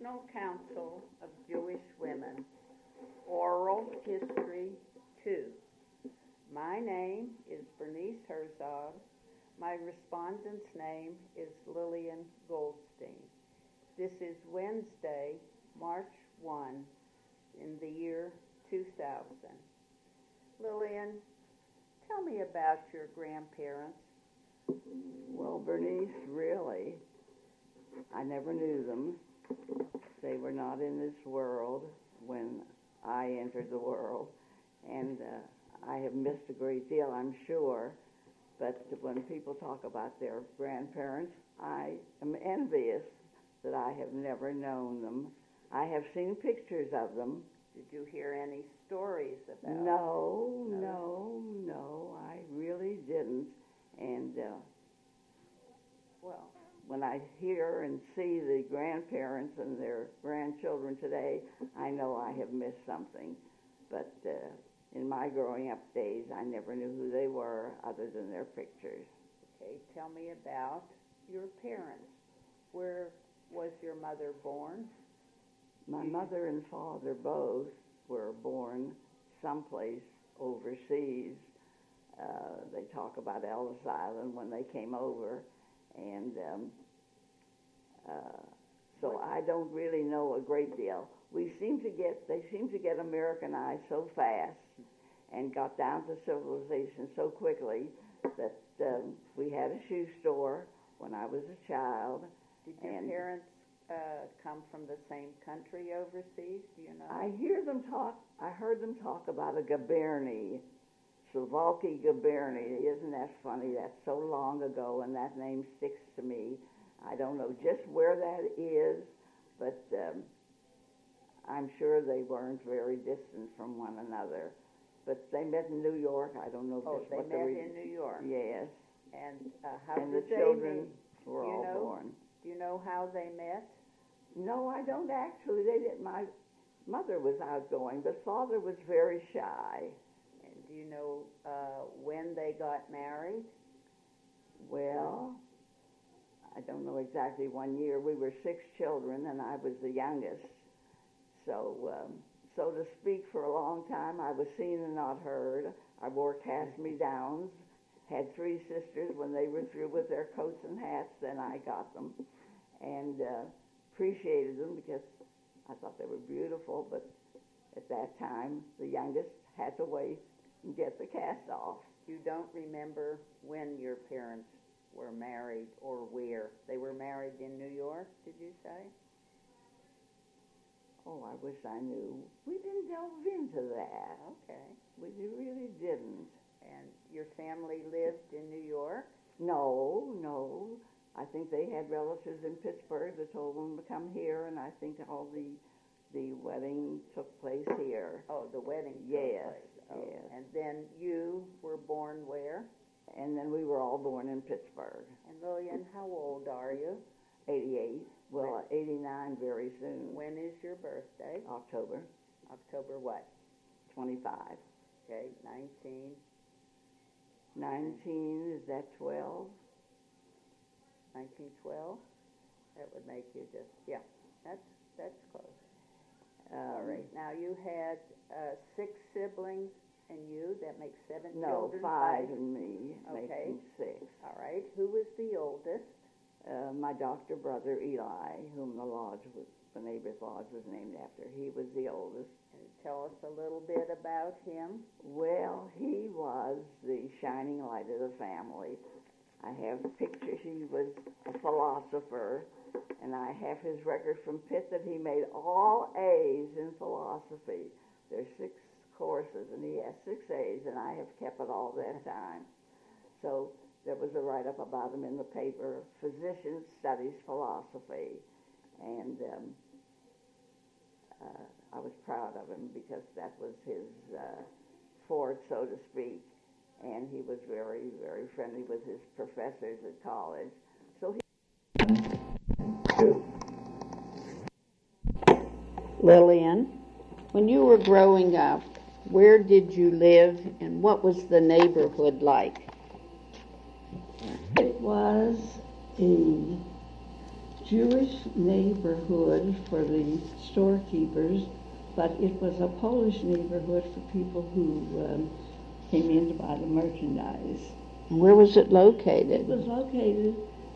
National Council of Jewish Women, Oral History 2. My name is Bernice Herzog. My respondent's name is Lillian Goldstein. This is Wednesday, March 1, in the year 2000. Lillian, tell me about your grandparents. Well, Bernice, really, I never knew them. They were not in this world when I entered the world, and I have missed a great deal, I'm sure, but when people talk about their grandparents, I am envious that I have never known them. I have seen pictures of them. Did you hear any stories about them? No, I really didn't. And, well, when I hear and see the grandparents and their grandchildren today, I know I have missed something. But in my growing up days, I never knew who they were other than their pictures. Okay, tell me about your parents. Where was your mother born? My mother and father both were born someplace overseas. They talk about Ellis Island when they came over, and so I don't really know a great deal. They seem to get Americanized so fast and got down to civilization so quickly that we had a shoe store when I was a child. Did your parents come from the same country overseas? Do you know? I heard them talk about a Gaberny, Slovalki Gaberny. Isn't that funny? That's so long ago, and that name sticks to me. I don't know just where that is, but I'm sure they weren't very distant from one another. But they met in New York. I don't know just what they met in New York. Yes. And how did the children were all born. Do you know how they met? No, I don't actually. They didn't. My mother was outgoing, but father was very shy. And do you know when they got married? Well, I don't know exactly 1 year. We were 6 children, and I was the youngest. So, so to speak, for a long time, I was seen and not heard. I wore cast-me-downs, had 3 sisters. When they were through with their coats and hats, then I got them, and appreciated them because I thought they were beautiful, but at that time, the youngest had to wait and get the cast off. You don't remember when your parents were married or where? They were married in New York, did you say? Oh, I wish I knew. We didn't delve into that. Okay. We really didn't. And your family lived in New York? No. I think they had relatives in Pittsburgh that told them to come here, and I think all the wedding took place here. Oh, the wedding took place. Oh. Yes. And then you were born where? And then we were all born in Pittsburgh. And Lillian, how old are you? 88. Well, 89 very soon. When is your birthday? October. October what? 25. Okay, 19. 19, is that 12? 1912? That would make you just, yeah, that's close. All right, now you had 6 siblings and you, that makes 7 children? No, 5 and me, okay. Making 6. All right, who was the oldest? My doctor brother Eli, whom the neighbor's lodge was named after. He was the oldest. And tell us a little bit about him. Well, he was the shining light of the family. I have pictures. He was a philosopher, and I have his record from Pitt that he made all A's in philosophy. There's 6 courses, and he has 6 A's, and I have kept it all that time. So there was a write-up about him in the paper, Physician Studies Philosophy, and I was proud of him because that was his forte, so to speak, and he was very, very friendly with his professors at college. So Lillian, when you were growing up, where did you live and what was the neighborhood like? It was the Jewish neighborhood for the storekeepers, but it was a Polish neighborhood for people who came in to buy the merchandise. Where was it located? It was located,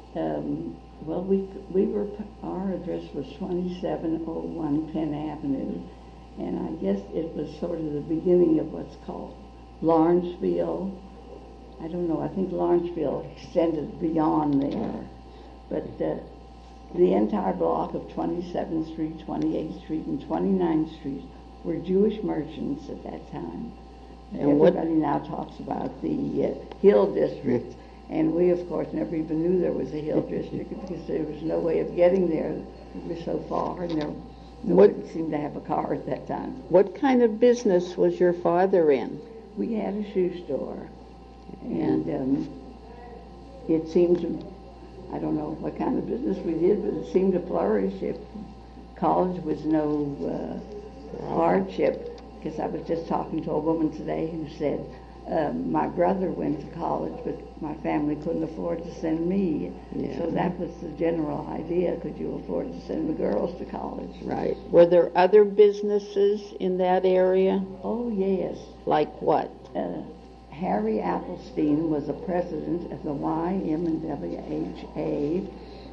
our address was 2701 Penn Avenue, and I guess it was sort of the beginning of what's called Lawrenceville. I don't know, I think Lawrenceville extended beyond there, but the entire block of 27th Street, 28th Street, and 29th Street were Jewish merchants at that time. And everybody now talks about the Hill District, and we, of course, never even knew there was a Hill District because there was no way of getting there. We were so far, and nobody seemed to have a car at that time. What kind of business was your father in? We had a shoe store, and it seemed to, I don't know what kind of business we did, but it seemed to flourish. If college was no hardship, because I was just talking to a woman today who said, my brother went to college, but my family couldn't afford to send me. Yeah. So that was the general idea. Could you afford to send the girls to college? Right. Were there other businesses in that area? Oh, yes. Like what? Harry Applestein was the president of the YMWHA,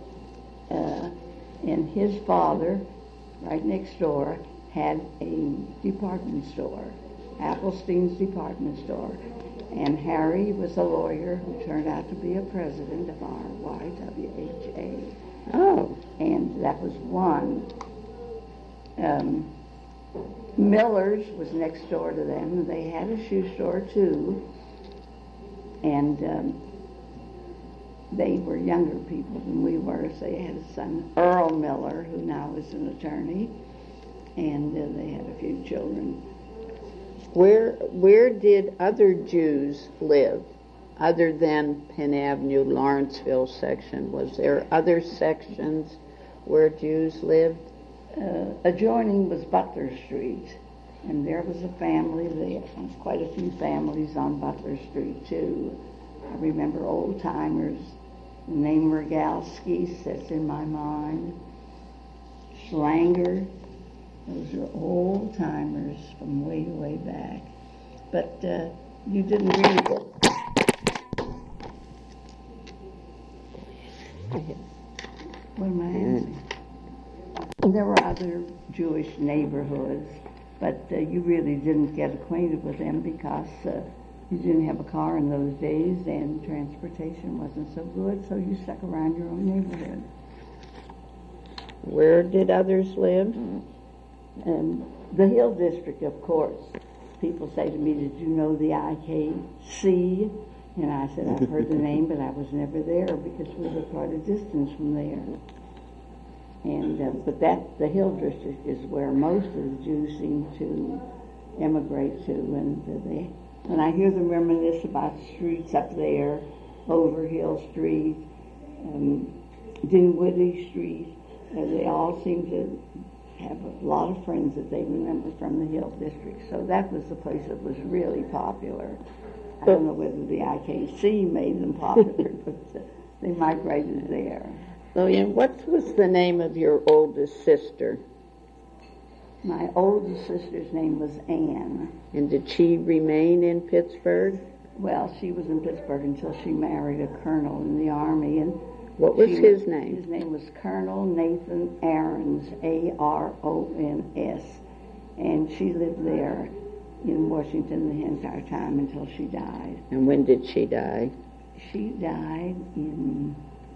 and his father, right next door, had a department store, Applestein's department store. And Harry was a lawyer who turned out to be a president of our YWHA. Oh. And that was one. Miller's was next door to them. They had a shoe store too. And they were younger people than we were. So they had a son, Earl Miller, who now is an attorney. And they had a few children. Where did other Jews live other than Penn Avenue, Lawrenceville section? Was there other sections where Jews lived? Adjoining was Butler Street, and there was a family there. Quite a few families on Butler Street too. I remember old timers. The name Rogalski sits in my mind. Schlanger. Those are old timers from way, way back. But you didn't read it. What am I asking? There were other Jewish neighborhoods, but you really didn't get acquainted with them because you didn't have a car in those days and transportation wasn't so good, so you stuck around your own neighborhood. Where did others live? The Hill District, of course. People say to me, did you know the IKC? And I said, I've heard the name, but I was never there because we were quite a distance from there. And but the Hill District is where most of the Jews seem to emigrate to. And when I hear them reminisce about streets up there, Overhill Street, Dinwiddie Street, they all seem to have a lot of friends that they remember from the Hill District. So that was the place that was really popular. I don't know whether the IKC made them popular, but they migrated there. Lillian, what was the name of your oldest sister? My oldest sister's name was Anne. And did she remain in Pittsburgh? Well, she was in Pittsburgh until she married a colonel in the Army. And what was his name? His name was Colonel Nathan Aarons, Arons. And she lived there in Washington the entire time until she died. And when did she die? She died in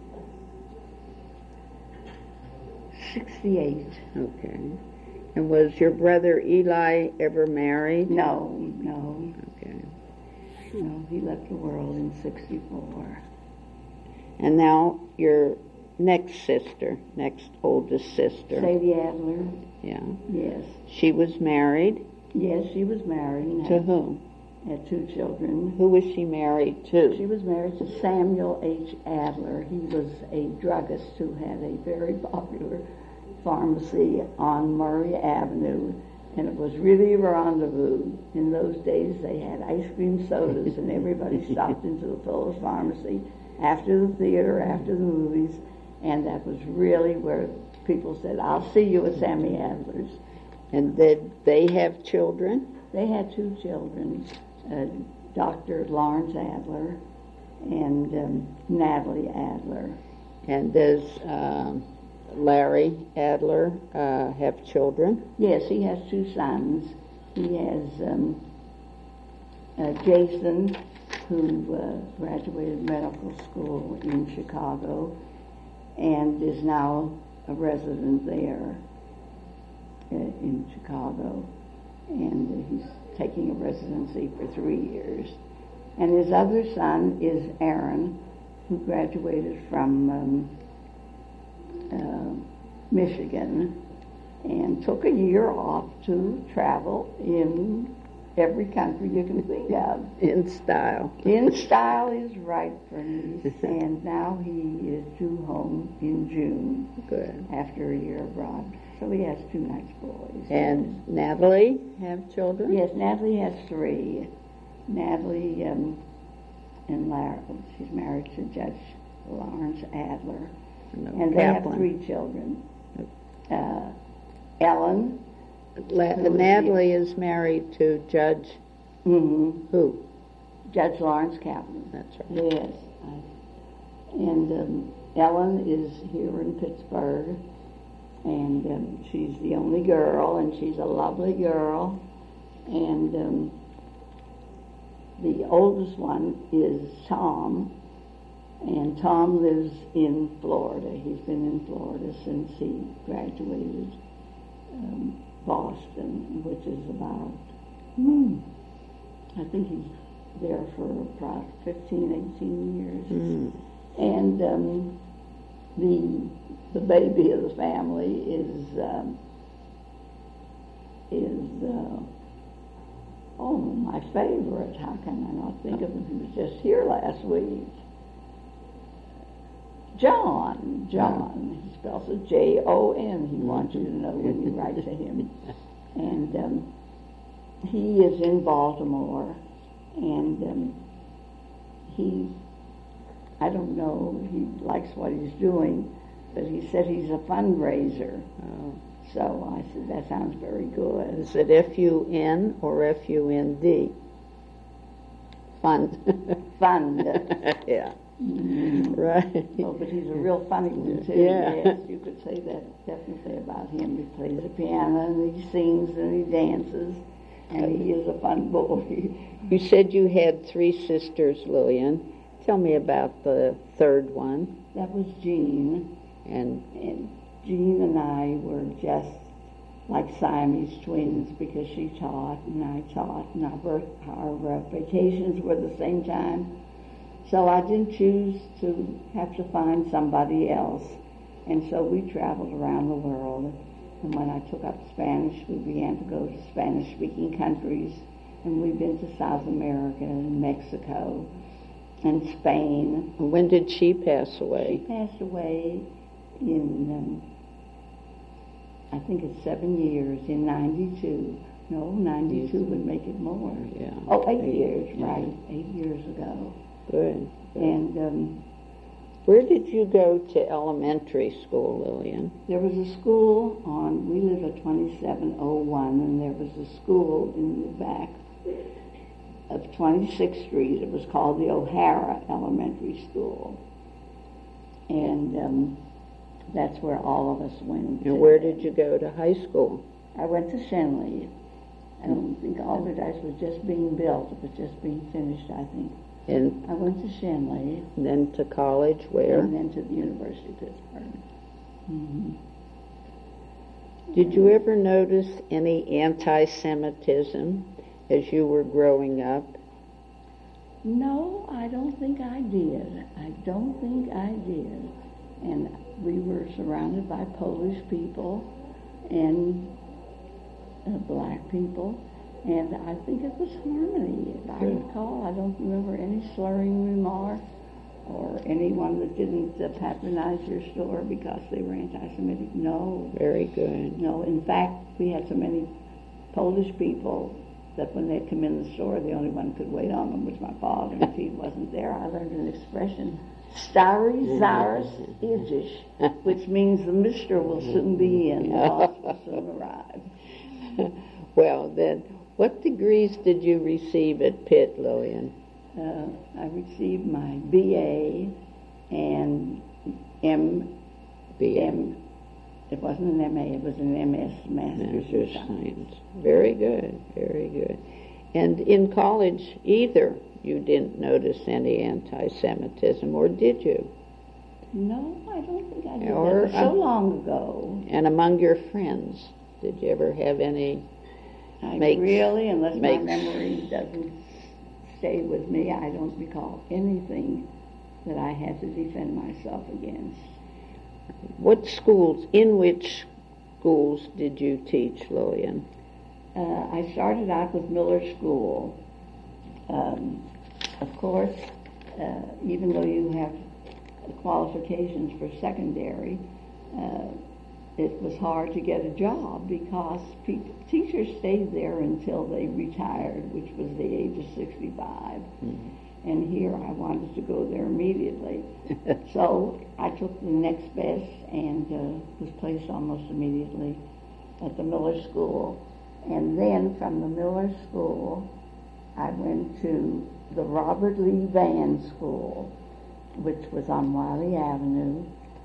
1968. Okay. And was your brother Eli ever married? No. Okay. No, he left the world in 1964. And now your next oldest sister. Sadie Adler. Yeah. Yes. She was married? Yes, she was married. To whom? Had 2 children. Who was she married to? She was married to Samuel H. Adler. He was a druggist who had a very popular pharmacy on Murray Avenue, and it was really a rendezvous. In those days, they had ice cream sodas, and everybody stopped into the Fuller Pharmacy after the theater, after the movies, And that was really where people said, I'll see you at Sammy Adler's. And did they have children? They had 2 children, Dr. Lawrence Adler and Natalie Adler. And does Larry Adler have children? Yes, he has 2 sons. He has Jason, who graduated medical school in Chicago and is now a resident there in Chicago. And he's taking a residency for 3 years. And his other son is Aaron, who graduated from Michigan and took a year off to travel in every country you can think of. In style. In style is right, Bernice. And now he is due home in June. Good. After a year abroad. So he has 2 nice boys. And Natalie have children? Yes, Natalie has 3. Natalie and Larry, she's married to Judge Lawrence Adler. No, And they have 3 children. Ellen. Natalie is married to Judge who? Judge Lawrence Kaplan. That's right. Yes. And Ellen is here in Pittsburgh. And she's the only girl, and she's a lovely girl. And the oldest one is Tom, and Tom lives in Florida. He's been in Florida since he graduated Boston, which is about, I think he's there for about 15, 18 years. And the baby of the family is my favorite. How can I not think of him? He was just here last week. John. He spells it Jon. He wants you to know when you write to him. And he is in Baltimore, and I don't know, he likes what he's doing, but he said he's a fundraiser. Oh. So I said, that sounds very good. Is it F-U-N or F-U-N-D? Fund. Fund. Yeah. Right. Oh, but he's a real funny one, too. Yeah. Yes, you could say that definitely about him. He plays the piano, and he sings, and he dances, and he is a fun boy. You said you had 3 sisters, Lillian. Tell me about the third one. That was Jean. And Jean and I were just like Siamese twins because she taught and I taught, and our vacations were the same time. So I didn't choose to have to find somebody else. And so we traveled around the world. And when I took up Spanish, we began to go to Spanish-speaking countries. And we've been to South America and Mexico and Spain. When did she pass away? She passed away in, I think it's 7 years, in 92. No, 92 would make it more. Yeah. Oh, 8 years, yeah. right. 8 years ago. Good. And where did you go to elementary school, Lillian? there was a school we live at 2701, and there was a school in the back of 26th Street. It was called the O'Hara Elementary School. And that's where all of us went. And where did you go to high school? I went to Shenley. I don't think Alderdice was just being built. It was just being finished, I think. And I went to Shenley. then to college, where? And then to the University of Pittsburgh. Mm-hmm. Did you ever notice any anti-Semitism as you were growing up? No, I don't think I did. And we were surrounded by Polish people and black people, and I think it was harmony. If I recall, I don't remember any slurring remark or anyone that didn't patronize your store because they were anti-Semitic. No. Very good. No, in fact, we had so many Polish people that when they'd come in the store, the only one who could wait on them was my father. If he wasn't there, I learned an expression, Starry Zaris Idish, which means the mister will soon be in, the boss will soon arrive. Well, then, what degrees did you receive at Pitt, Lillian? I received my BA and it wasn't an MA, it was an MS, Master's of Science. Very good, very good. And in college, either you didn't notice any anti-Semitism, or did you? No, I don't think I did. Or, that was so long ago. And among your friends, did you ever have any? Really, unless my memory doesn't stay with me, I don't recall anything that I had to defend myself against. What schools, in which schools did you teach, Lillian? I started out with Miller School. Of course, even though you have qualifications for secondary, it was hard to get a job because teachers stayed there until they retired, which was the age of 65. Mm-hmm. And here I wanted to go there immediately. So I took the next best and was placed almost immediately at the Miller School. And then from the Miller School, I went to the Robert Lee Vann School, which was on Wiley Avenue.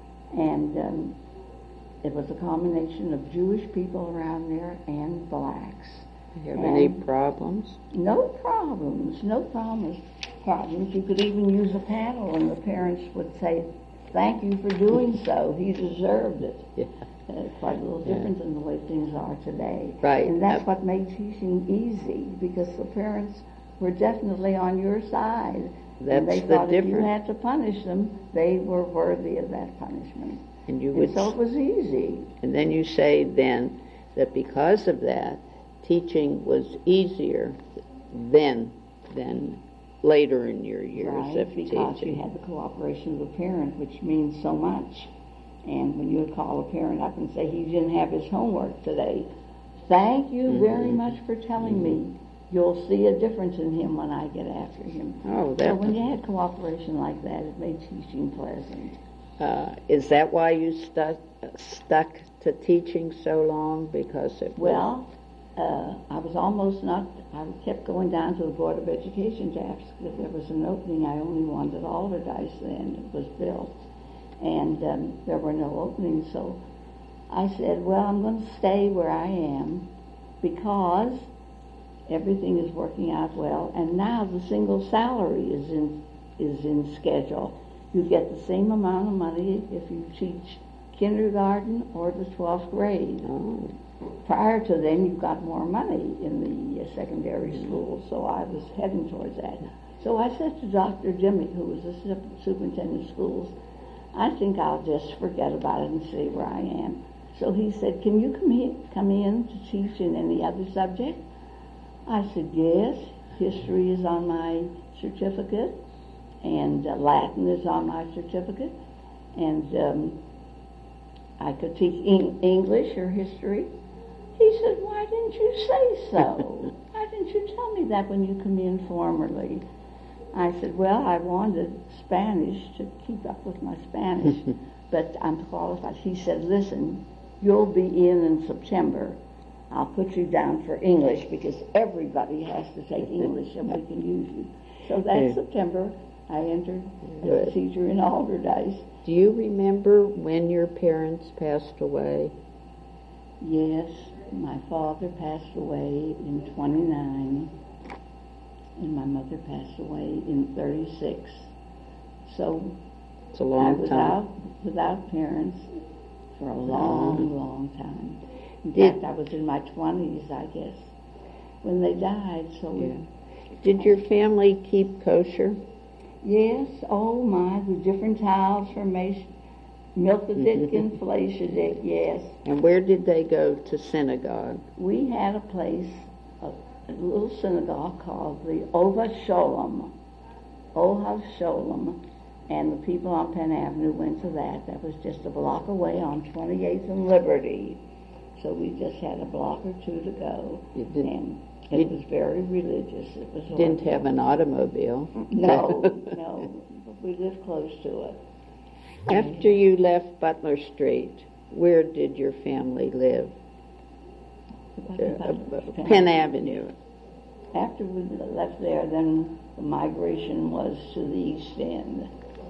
And it was a combination of Jewish people around there and blacks. Did you have any problems? No problems, no problems. You could even use a paddle, and the parents would say, "Thank you for doing so. He deserved it." Yeah. Quite a little different than the way things are today. Right. And that's what made teaching easy, because the parents were definitely on your side. That's and they the thought if you difference. had to punish them, they were worthy of that punishment. And you would. So it was easy. And then you say then that because of that, teaching was easier then than later in your years of teaching. Because you had the cooperation of the parent, which means so much. And when you would call a parent up and say he didn't have his homework today, thank you very much for telling me. You'll see a difference in him when I get after him. Oh, so when you had cooperation like that, it made teaching pleasant. Is that why you stuck to teaching so long? Because it was... I was almost not, I kept going down to the Board of Education to ask if there was an opening. I only wanted Alderdice then, it was built. And there were no openings, so I said, well, I'm going to stay where I am because everything is working out well, and now the single salary is in schedule. You get the same amount of money if you teach kindergarten or the 12th grade. Oh. Prior to then, you got more money in the secondary school, so I was heading towards that. So I said to Dr. Dimmick, who was the superintendent of schools, I think I'll just forget about it and stay where I am. So he said, can you come in to teach in any other subject? I said, yes. History is on my certificate, and Latin is on my certificate, and I could teach English or history. He said, why didn't you say so? Why didn't you tell me that when you come in formerly? I said, well, I wanted Spanish to keep up with my Spanish, but I'm qualified. He said, listen, you'll be in September. I'll put you down for English because everybody has to take English and we can use you. So that September, I entered as a teacher in Alderdice. Do you remember when your parents passed away? Yes, my father passed away in 29, and my mother passed away in 36. So it's a long time. I was out without parents for a long time. In fact, I was in my 20s, I guess, when they died. So Did your family keep kosher? Yes, oh my, the different towels from Milchedick and Fleischerdick, yes. And where did they go to synagogue? We had a place, a little synagogue called the Ova Sholem, and the people on Penn Avenue went to that. That was just a block away on 28th and Liberty. So we just had a block or two to go. It was very religious. It was Didn't horrible. have an automobile. No, no, but we lived close to it. After you left Butler Street, where did your family live? Penn Avenue. After we left there, then the migration was to the East End.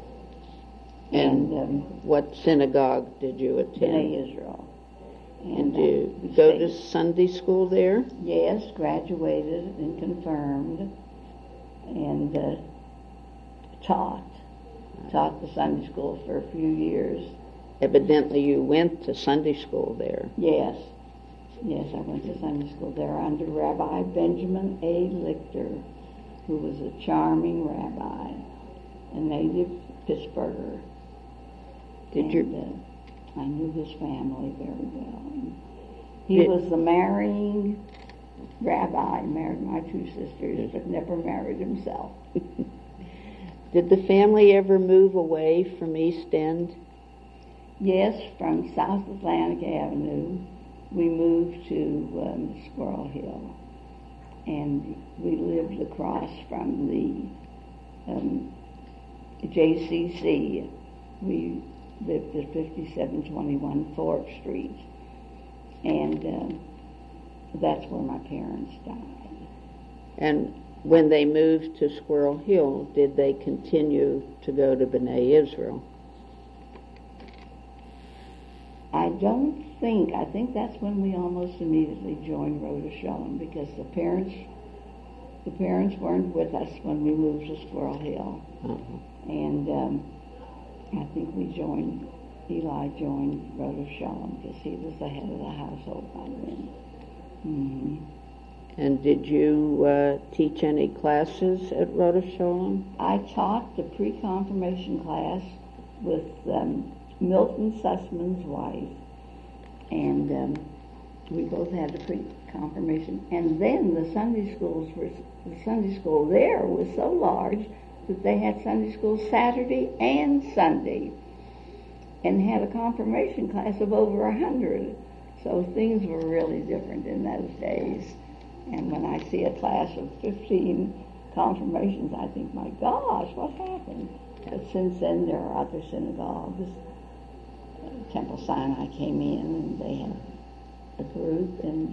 And what synagogue did you attend? B'nai Israel. And you we go stayed- to Sunday school there? Yes, graduated and confirmed, and taught the Sunday school for a few years. Evidently you went to Sunday school there. Yes, I went to Sunday school there under Rabbi Benjamin A. Lichter, who was a charming rabbi, a native Pittsburgher. I knew his family very well. He was the marrying rabbi, married my two sisters, but never married himself. Did the family ever move away from East End? Yes, from South Atlantic Avenue, we moved to Squirrel Hill, and we lived across from the JCC. We lived at 5721 Forbes Street, and that's where my parents died. And when they moved to Squirrel Hill, did they continue to go to B'nai Israel? I think that's when we almost immediately joined Rhoda Shalom, because the parents weren't with us when we moved to Squirrel Hill. Uh-huh. And I think Eli joined Rhoda Shalom because he was the head of the household by then. Mm-hmm. And did you teach any classes at Rhoda Shalom? I taught the pre-confirmation class with Milton Sussman's wife, and we both had the pre-confirmation. And then the Sunday school there was so large that they had Sunday school Saturday and Sunday, and had a confirmation class of over 100. So things were really different in those days. And when I see a class of 15 confirmations, I think, my gosh, what happened? But since then, there are other synagogues. Temple Sinai came in, and they had a group, and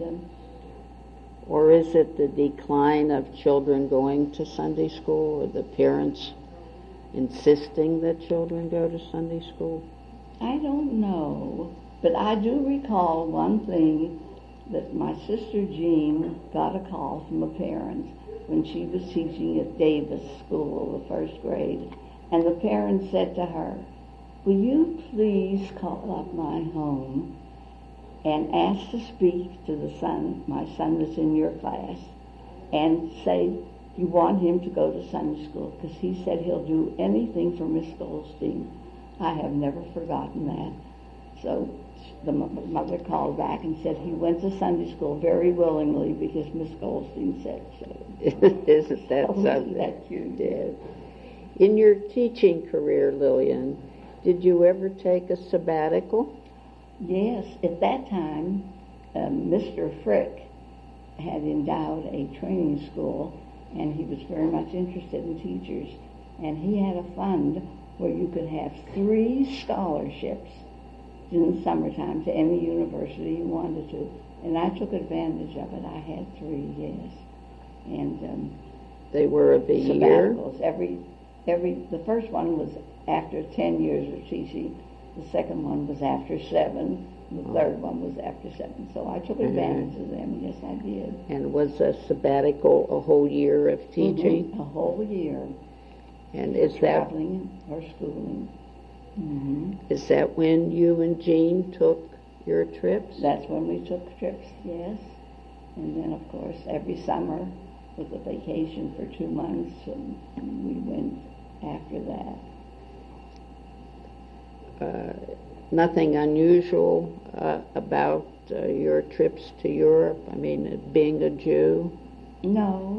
or is it the decline of children going to Sunday school, or the parents insisting that children go to Sunday school? I don't know, but I do recall one thing, that my sister Jean got a call from a parent when she was teaching at Davis School, the first grade, and the parent said to her, "Will you please call up my home and ask to speak to my son that's in your class, and say you want him to go to Sunday school, because he said he'll do anything for Miss Goldstein." I have never forgotten that. So the mother called back and said he went to Sunday school very willingly because Miss Goldstein said so. Isn't that something? That you did. In your teaching career, Lillian, did you ever take a sabbatical? Yes, at that time, Mr. Frick had endowed a training school, and he was very much interested in teachers, and he had a fund where you could have 3 scholarships in the summertime to any university you wanted to, and I took advantage of it. I had 3, yes, and they were of a year. Sabbaticals. The first one was after 10 years of teaching. The second one was after 7. The third one was after 7. So I took advantage of them. Yes, I did. And was a sabbatical a whole year of teaching? A whole year. And is that traveling or schooling? Is that when you and Jean took your trips? That's when we took trips. Yes. And then, of course, every summer with a vacation for 2 months, and we went after that. Nothing unusual about your trips to Europe? I mean, being a Jew? No.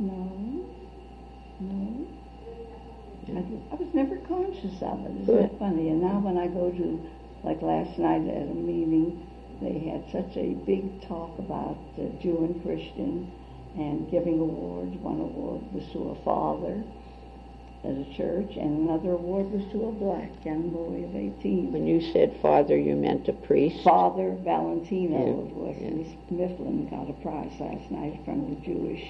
I was never conscious of it. Isn't that funny? And now when I go to, like last night at a meeting, they had such a big talk about Jew and Christian, and giving awards. One award was to a father at a church, and another award was to a black young boy of 18. When you said father, you meant a priest? Father Valentino Yeah, of Wesley Mifflin got a prize last night from the Jewish,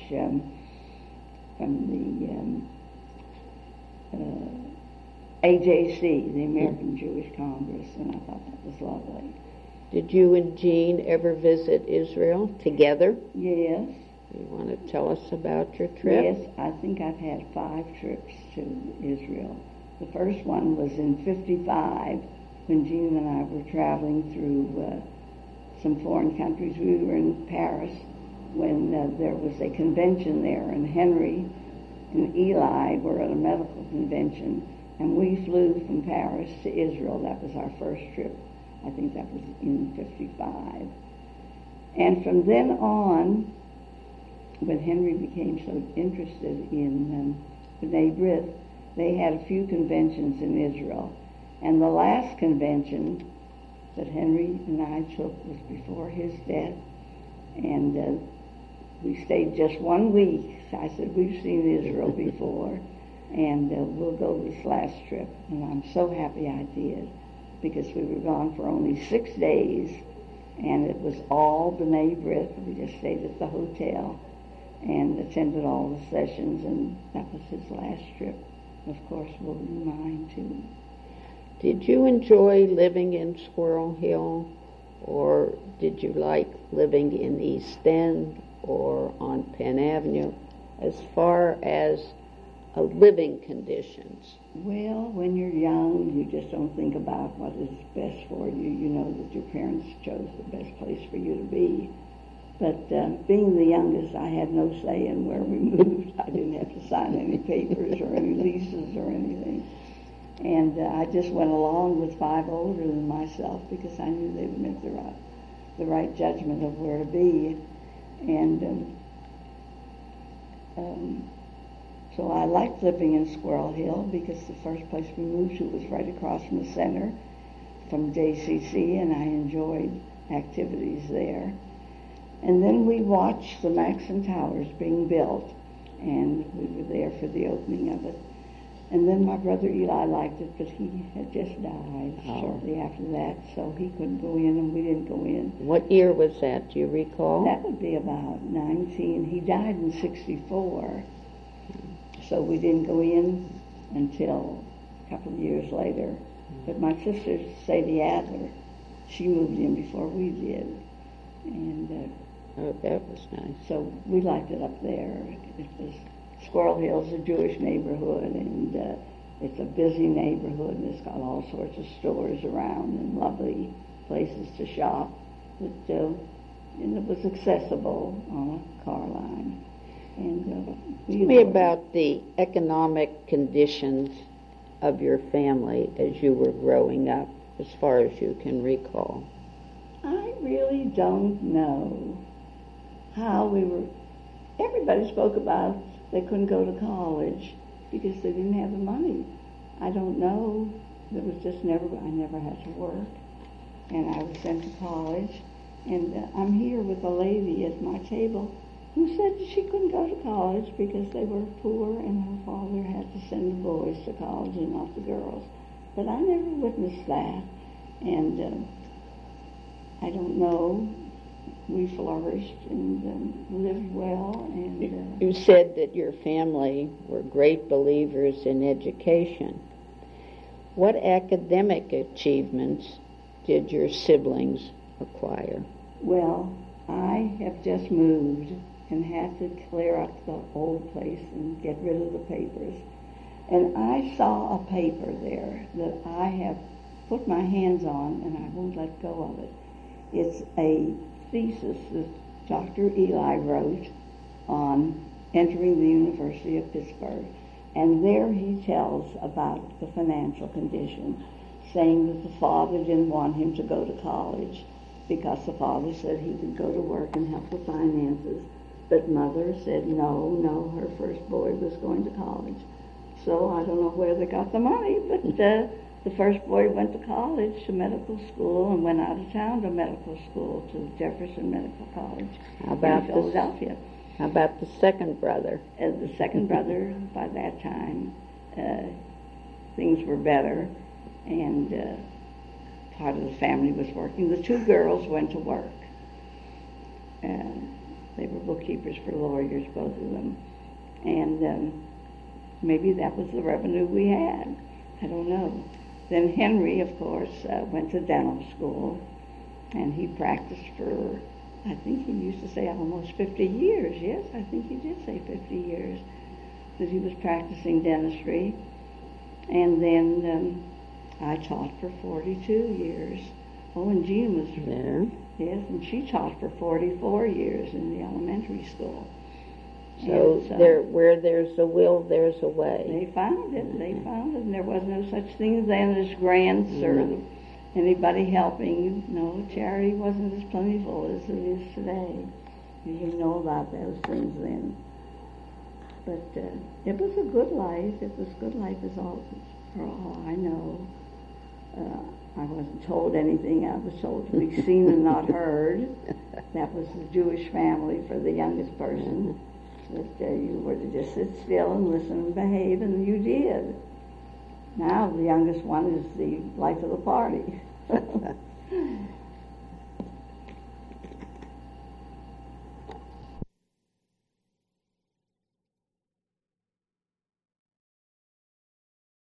AJC, the American Jewish Congress, and I thought that was lovely. Did you and Jean ever visit Israel together? Yes. You want to tell us about your trip? Yes, I think I've had 5 trips to Israel. The first one was in '55 when Jean and I were traveling through some foreign countries. We were in Paris when there was a convention there, and Henry and Eli were at a medical convention, and we flew from Paris to Israel. That was our first trip. I think that was in '55. And from then on, when Henry became so interested in B'nai B'rith, they had a few conventions in Israel. And the last convention that Henry and I took was before his death. And we stayed just 1 week. So I said, we've seen Israel before, and we'll go this last trip. And I'm so happy I did, because we were gone for only 6 days, and it was all B'nai B'rith. We just stayed at the hotel and attended all the sessions, and that was his last trip. Of course, will be mine too. Did you enjoy living in Squirrel Hill, or did you like living in East End or on Penn Avenue, as far as living conditions? Well, when you're young, you just don't think about what is best for you. You know that your parents chose the best place for you to be. But being the youngest, I had no say in where we moved. I didn't have to sign any papers or any leases or anything. And I just went along with 5 older than myself, because I knew they would make the right judgment of where to be. And so I liked living in Squirrel Hill, because the first place we moved to was right across from the center, from JCC, and I enjoyed activities there. And then we watched the Maxim Towers being built, and we were there for the opening of it. And then my brother Eli liked it, but he had just died shortly after that, so he couldn't go in, and we didn't go in. What year was that, do you recall? That would be about 19. He died in '64, so we didn't go in until a couple of years later. But my sister, Sadie Adler, she moved in before we did. And oh, that was nice. so we liked it up there. It was, Squirrel Hill's a Jewish neighborhood, and it's a busy neighborhood, and it's got all sorts of stores around and lovely places to shop. But and it was accessible on a car line. And Tell me about the economic conditions of your family as you were growing up, as far as you can recall. I really don't know how we were. Everybody spoke about they couldn't go to college because they didn't have the money. I don't know. There was just I never had to work, and I was sent to college. And I'm here with a lady at my table who said that she couldn't go to college because they were poor, and her father had to send the boys to college and not the girls. But I never witnessed that, and I don't know. We flourished and lived well. And you said that your family were great believers in education. What academic achievements did your siblings acquire? Well, I have just moved and had to clear up the old place and get rid of the papers. And I saw a paper there that I have put my hands on, and I won't let go of it. It's a thesis that Dr. Eli wrote on entering the University of Pittsburgh. And there he tells about the financial condition, saying that the father didn't want him to go to college because the father said he could go to work and help with finances. But mother said no, her first boy was going to college. So I don't know where they got the money, but the first boy went to college, to medical school, and went out of town to medical school, to Jefferson Medical College How about in Philadelphia. How about the second brother? As the second brother, by that time, things were better, and part of the family was working. The two girls went to work. They were bookkeepers for lawyers, both of them. And maybe that was the revenue we had. I don't know. Then Henry, of course, went to dental school, and he practiced for, I think he used to say almost 50 years. Yes, I think he did say 50 years that he was practicing dentistry. And then I taught for 42 years. Oh, and Jean was, yes, and she taught for 44 years in the elementary school. So, where there's a will, there's a way. They found it. They found it. And there was no such thing then as grants or anybody helping. No, charity wasn't as plentiful as it is today. You didn't know about those things then. But it was a good life. It was good life for all I know. I wasn't told anything. I was told to be seen and not heard. That was the Jewish family for the youngest person. That you were to just sit still and listen and behave, and you did. Now the youngest one is the life of the party.